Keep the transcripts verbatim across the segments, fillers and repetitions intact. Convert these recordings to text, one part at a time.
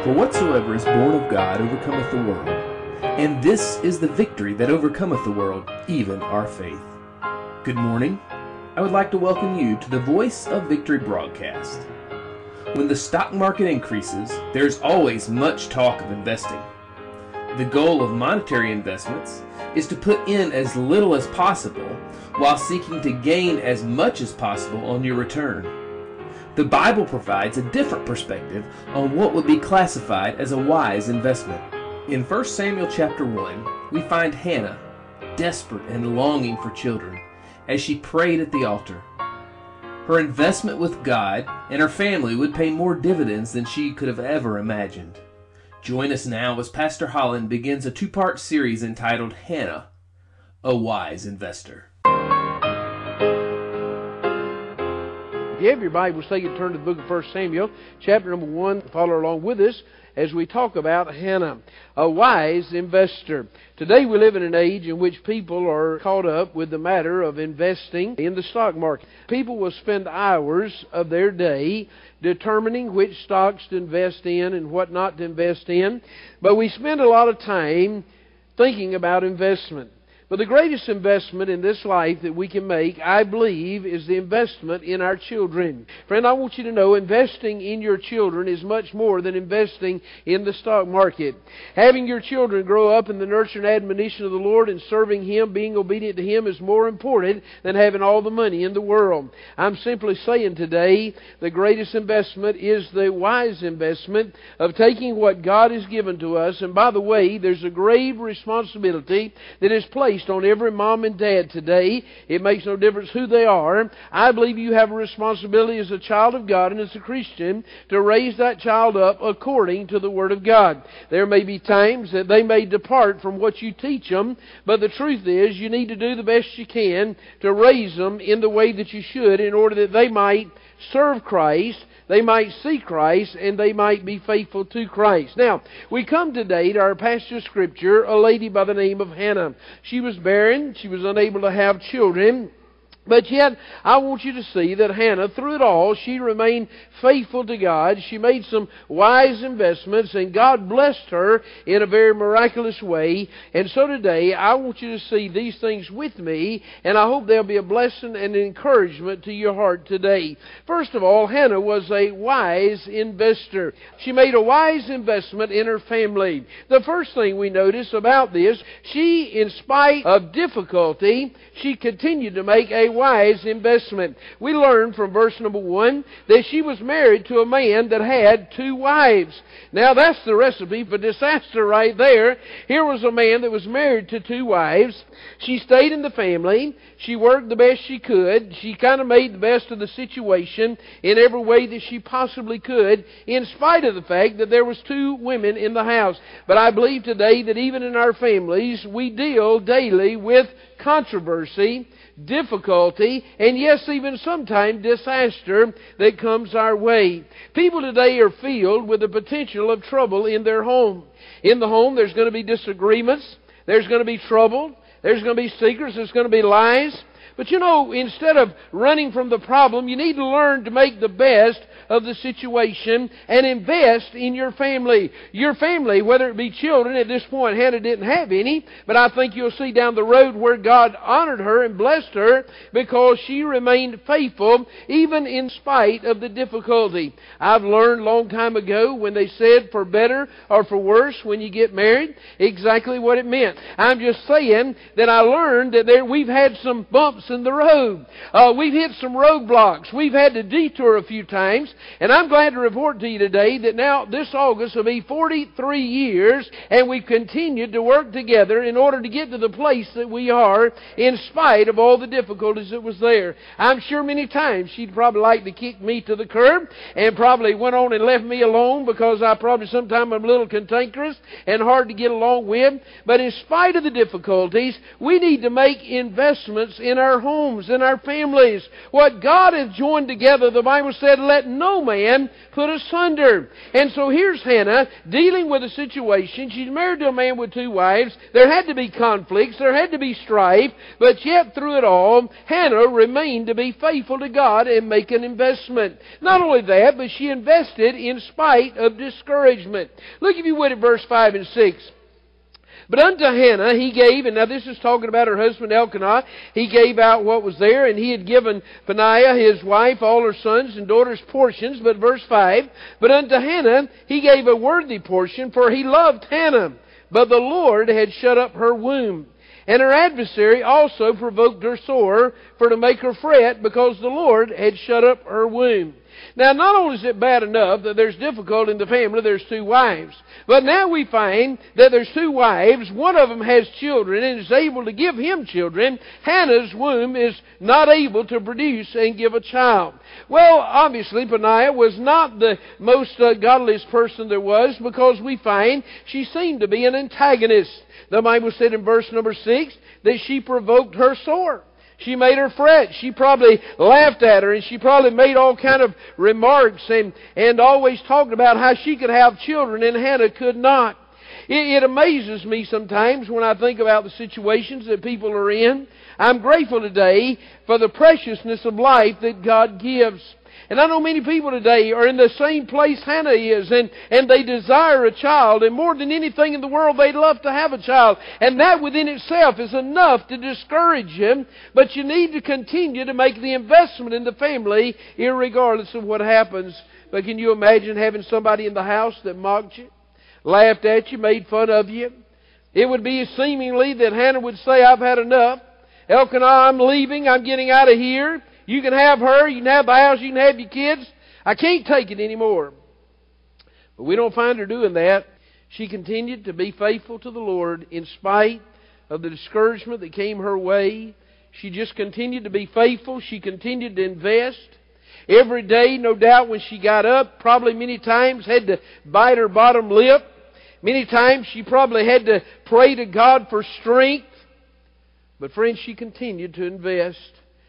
For whatsoever is born of God overcometh the world. And this is the victory that overcometh the world, even our faith. Good morning. I would like to welcome you to the Voice of Victory broadcast. When the stock market increases, there's always much talk of investing. The goal of monetary investments is to put in as little as possible while seeking to gain as much as possible on your return. The Bible provides a different perspective on what would be classified as a wise investment. In First Samuel chapter one, we find Hannah desperate and longing for children as she prayed at the altar. Her investment with God and her family would pay more dividends than she could have ever imagined. Join us now as Pastor Holland begins a two-part series entitled Hannah, a Wise Investor. If you have your Bibles, take it and turn to the book of First Samuel, chapter number one. Follow along with us as we talk about Hannah, a wise investor. Today we live in an age in which people are caught up with the matter of investing in the stock market. People will spend hours of their day determining which stocks to invest in and what not to invest in. But we spend a lot of time thinking about investment. But the greatest investment in this life that we can make, I believe, is the investment in our children. Friend, I want you to know investing in your children is much more than investing in the stock market. Having your children grow up in the nurture and admonition of the Lord and serving Him, being obedient to Him, is more important than having all the money in the world. I'm simply saying today the greatest investment is the wise investment of taking what God has given to us. And by the way, there's a grave responsibility that is placed on every mom and dad today. It makes no difference who they are. I believe you have a responsibility as a child of God and as a Christian to raise that child up according to the Word of God. There may be times that they may depart from what you teach them, but the truth is you need to do the best you can to raise them in the way that you should in order that they might serve Christ, they might see Christ, and they might be faithful to Christ. Now, we come today to our passage of Scripture, a lady by the name of Hannah. She was barren. She was unable to have children. But yet, I want you to see that Hannah, through it all, she remained faithful to God. She made some wise investments, and God blessed her in a very miraculous way. And so today, I want you to see these things with me, and I hope they'll be a blessing and an encouragement to your heart today. First of all, Hannah was a wise investor. She made a wise investment in her family. The first thing we notice about this, she, in spite of difficulty, she continued to make a wise investment. We learn from verse number one that she was married to a man that had two wives. Now that's the recipe for disaster right there. Here was a man that was married to two wives. She stayed in the family. She worked the best she could. She kind of made the best of the situation in every way that she possibly could, in spite of the fact that there was two women in the house. But I believe today that even in our families, we deal daily with controversy, difficulty, and yes, even sometimes disaster that comes our way. People today are filled with the potential of trouble in their home. In the home, there's going to be disagreements. There's going to be trouble. There's going to be secrets. There's going to be lies. But you know, instead of running from the problem, you need to learn to make the best of the situation and invest in your family. Your family, whether it be children, at this point Hannah didn't have any, but I think you'll see down the road where God honored her and blessed her because she remained faithful even in spite of the difficulty. I've learned a long time ago when they said for better or for worse when you get married, exactly what it meant. I'm just saying that I learned that there we've had some bumps in the road. Uh, we've hit some roadblocks. We've had to detour a few times. And I'm glad to report to you today that now this August will be forty-three years and we've continued to work together in order to get to the place that we are in spite of all the difficulties that was there. I'm sure many times she'd probably like to kick me to the curb and probably went on and left me alone because I probably sometimes am a little cantankerous and hard to get along with. But in spite of the difficulties, we need to make investments in our homes, in our families. What God has joined together, the Bible said, let no no man put asunder. And so here's Hannah dealing with a situation. She's married to a man with two wives. There had to be conflicts. There had to be strife. But yet through it all, Hannah remained to be faithful to God and make an investment. Not only that, but she invested in spite of discouragement. Look, if you would, at verse five and six. But unto Hannah he gave, and now this is talking about her husband Elkanah, he gave out what was there, and he had given Peninnah his wife all her sons and daughters portions. But verse five, but unto Hannah he gave a worthy portion, for he loved Hannah. But the Lord had shut up her womb. And her adversary also provoked her sore, for to make her fret, because the Lord had shut up her womb. Now, not only is it bad enough that there's difficulty in the family, there's two wives. But now we find that there's two wives. One of them has children and is able to give him children. Hannah's womb is not able to produce and give a child. Well, obviously, Peninnah was not the most uh, godliest person there was, because we find she seemed to be an antagonist. The Bible said in verse number six that she provoked her sore. She made her fret. She probably laughed at her, and she probably made all kind of remarks and, and always talked about how she could have children and Hannah could not. It, it amazes me sometimes when I think about the situations that people are in. I'm grateful today for the preciousness of life that God gives. And I know many people today are in the same place Hannah is, and, and they desire a child, and more than anything in the world, they'd love to have a child. And that within itself is enough to discourage you, but you need to continue to make the investment in the family, irregardless of what happens. But can you imagine having somebody in the house that mocked you, laughed at you, made fun of you? It would be seemingly that Hannah would say, I've had enough. Elkanah, I'm leaving, I'm getting out of here. You can have her, you can have the house, you can have your kids. I can't take it anymore. But we don't find her doing that. She continued to be faithful to the Lord in spite of the discouragement that came her way. She just continued to be faithful. She continued to invest. Every day, no doubt, when she got up, probably many times had to bite her bottom lip. Many times she probably had to pray to God for strength. But friends, she continued to invest.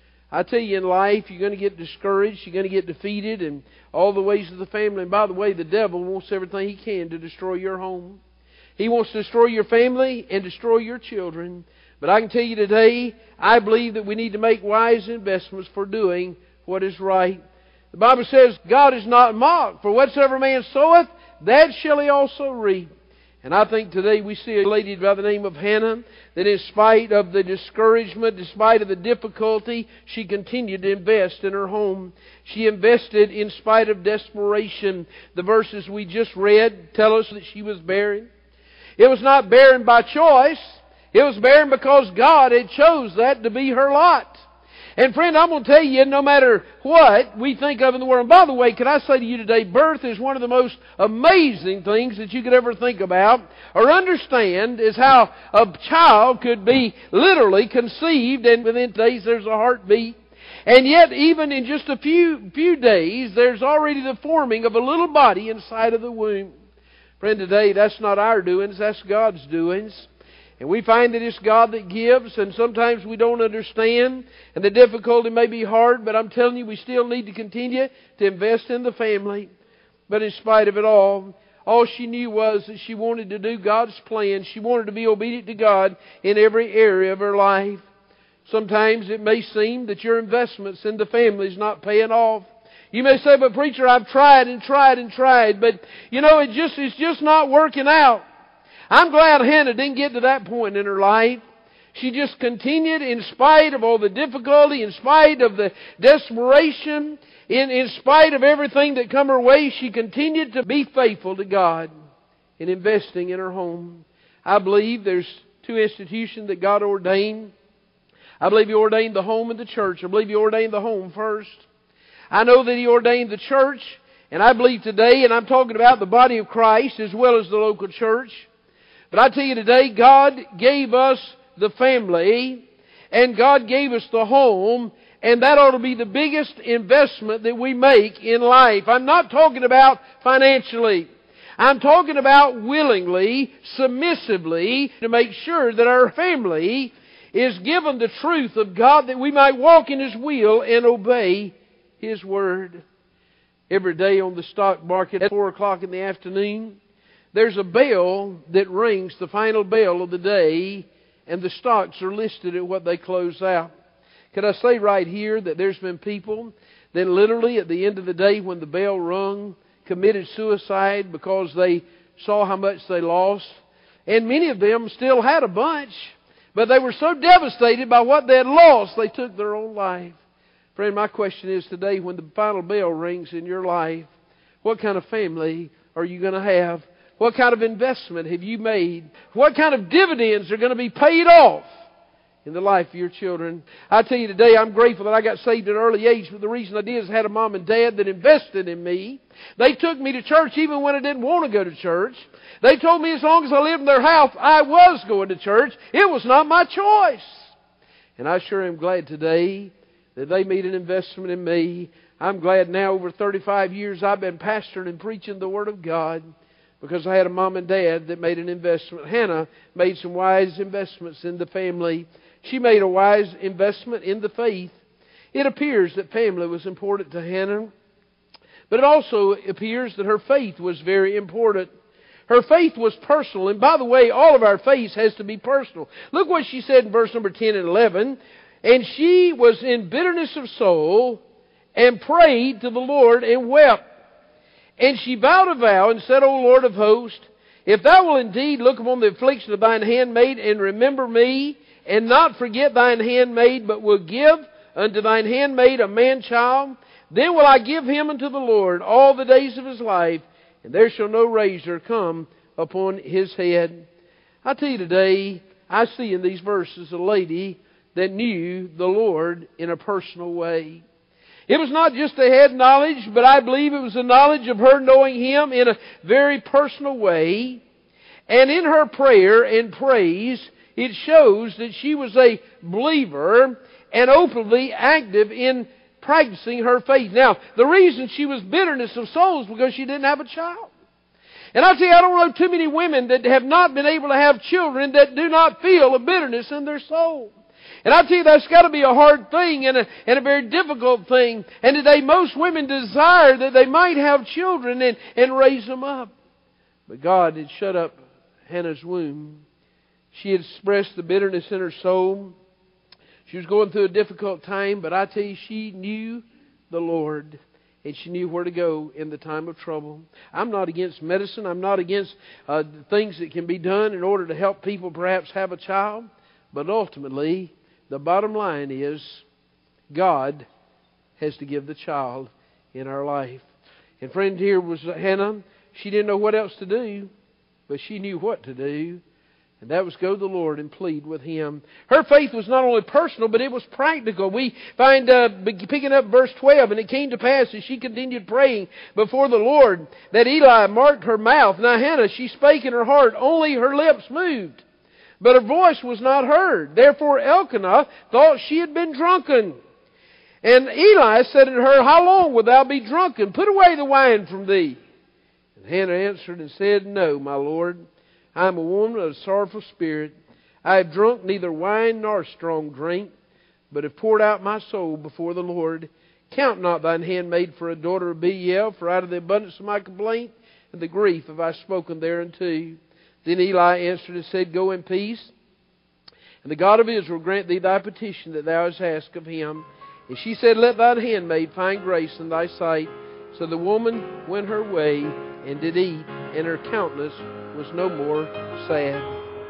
I tell you, in life, you're going to get discouraged, you're going to get defeated, and all the ways of the family. And by the way, the devil wants everything he can to destroy your home. He wants to destroy your family and destroy your children. But I can tell you today, I believe that we need to make wise investments for doing what is right. The Bible says, God is not mocked, for whatsoever man soweth, that shall he also reap. And I think today we see a lady by the name of Hannah that in spite of the discouragement, in spite of the difficulty, she continued to invest in her home. She invested in spite of desperation. The verses we just read tell us that she was barren. It was not barren by choice. It was barren because God had chose that to be her lot. And friend, I'm going to tell you, no matter what we think of in the world, and by the way, can I say to you today, birth is one of the most amazing things that you could ever think about or understand, is how a child could be literally conceived, and within days there's a heartbeat. And yet, even in just a few, few days, there's already the forming of a little body inside of the womb. Friend, today, that's not our doings, that's God's doings. And we find that it's God that gives, and sometimes we don't understand, and the difficulty may be hard, but I'm telling you, we still need to continue to invest in the family. But in spite of it all, all she knew was that she wanted to do God's plan. She wanted to be obedient to God in every area of her life. Sometimes it may seem that your investments in the family is not paying off. You may say, but preacher, I've tried and tried and tried, but you know, it just it's just not working out. I'm glad Hannah didn't get to that point in her life. She just continued in spite of all the difficulty, in spite of the desperation, in, in spite of everything that come her way, she continued to be faithful to God in investing in her home. I believe there's two institutions that God ordained. I believe He ordained the home and the church. I believe He ordained the home first. I know that He ordained the church, and I believe today, and I'm talking about the body of Christ as well as the local church. But I tell you today, God gave us the family, and God gave us the home, and that ought to be the biggest investment that we make in life. I'm not talking about financially. I'm talking about willingly, submissively, to make sure that our family is given the truth of God, that we might walk in His will and obey His Word. every day on the stock market at four o'clock in the afternoon, there's a bell that rings, the final bell of the day, and the stocks are listed at what they close out. Can I say right here that there's been people that literally at the end of the day when the bell rung, committed suicide because they saw how much they lost. And many of them still had a bunch, but they were so devastated by what they had lost, they took their own life. Friend, my question is today, when the final bell rings in your life, what kind of family are you going to have? What kind of investment have you made? What kind of dividends are going to be paid off in the life of your children? I tell you today, I'm grateful that I got saved at an early age, but the reason I did is I had a mom and dad that invested in me. They took me to church even when I didn't want to go to church. They told me as long as I lived in their house, I was going to church. It was not my choice. And I sure am glad today that they made an investment in me. I'm glad now over thirty-five years I've been pastoring and preaching the Word of God, because I had a mom and dad that made an investment. Hannah made some wise investments in the family. She made a wise investment in the faith. It appears that family was important to Hannah, but it also appears that her faith was very important. Her faith was personal, and by the way, all of our faith has to be personal. Look what she said in verse number ten and eleven. And she was in bitterness of soul, and prayed to the Lord, and wept. And she vowed a vow, and said, O Lord of hosts, if thou wilt indeed look upon the affliction of thine handmaid, and remember me, and not forget thine handmaid, but will give unto thine handmaid a man-child, then will I give him unto the Lord all the days of his life, and there shall no razor come upon his head. I tell you today, I see in these verses a lady that knew the Lord in a personal way. It was not just a head knowledge, but I believe it was a knowledge of her knowing Him in a very personal way. And in her prayer and praise, it shows that she was a believer and openly active in practicing her faith. Now, the reason she was bitterness of soul is because she didn't have a child. And I tell you, I don't know too many women that have not been able to have children that do not feel a bitterness in their soul. And I tell you, that's got to be a hard thing and a, and a very difficult thing. And today most women desire that they might have children and, and raise them up. But God had shut up Hannah's womb. She had expressed the bitterness in her soul. She was going through a difficult time, but I tell you, she knew the Lord. And she knew where to go in the time of trouble. I'm not against medicine. I'm not against uh, things that can be done in order to help people perhaps have a child. But ultimately, the bottom line is God has to give the child in our life. And friend, here was Hannah. She didn't know what else to do, but she knew what to do. And that was go to the Lord and plead with Him. Her faith was not only personal, but it was practical. We find, uh, picking up verse twelve, and it came to pass as she continued praying before the Lord, that Eli marked her mouth. Now Hannah, she spake in her heart, only her lips moved, but her voice was not heard. Therefore Elkanah thought she had been drunken. And Eli said unto her, How long wilt thou be drunken? Put away the wine from thee. And Hannah answered and said, No, my Lord. I am a woman of a sorrowful spirit. I have drunk neither wine nor strong drink, but have poured out my soul before the Lord. Count not thine handmaid for a daughter of Belial, for out of the abundance of my complaint and the grief have I spoken thereunto. Then Eli answered and said, Go in peace, and the God of Israel grant thee thy petition that thou hast asked of Him. And she said, Let thine handmaid find grace in thy sight. So the woman went her way and did eat, and her countenance was no more sad.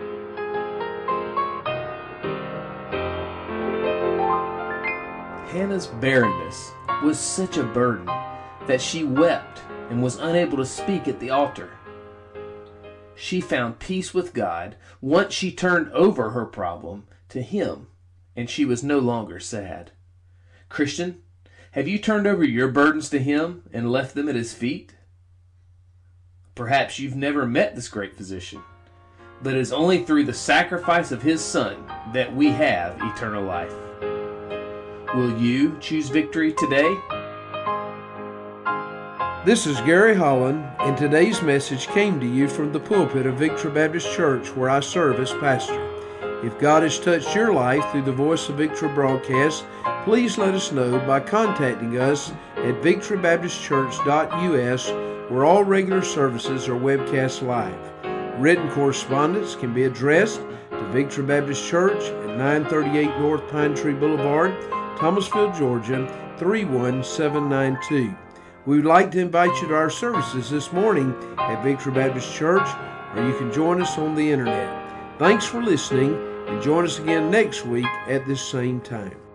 Hannah's barrenness was such a burden that she wept and was unable to speak at the altar. She found peace with God once she turned over her problem to Him, and she was no longer sad. Christian, have you turned over your burdens to Him and left them at His feet? Perhaps you've never met this great physician, but it is only through the sacrifice of His Son that we have eternal life. Will you choose victory today? This is Gary Holland, and today's message came to you from the pulpit of Victory Baptist Church, where I serve as pastor. If God has touched your life through the Voice of Victory broadcast, please let us know by contacting us at victory baptist church dot u s, where all regular services are webcast live. Written correspondence can be addressed to Victory Baptist Church at nine thirty-eight North Pine Tree Boulevard, Thomasville, Georgia, three one seven nine two. We would like to invite you to our services this morning at Victory Baptist Church, or you can join us on the internet. Thanks for listening, and join us again next week at this same time.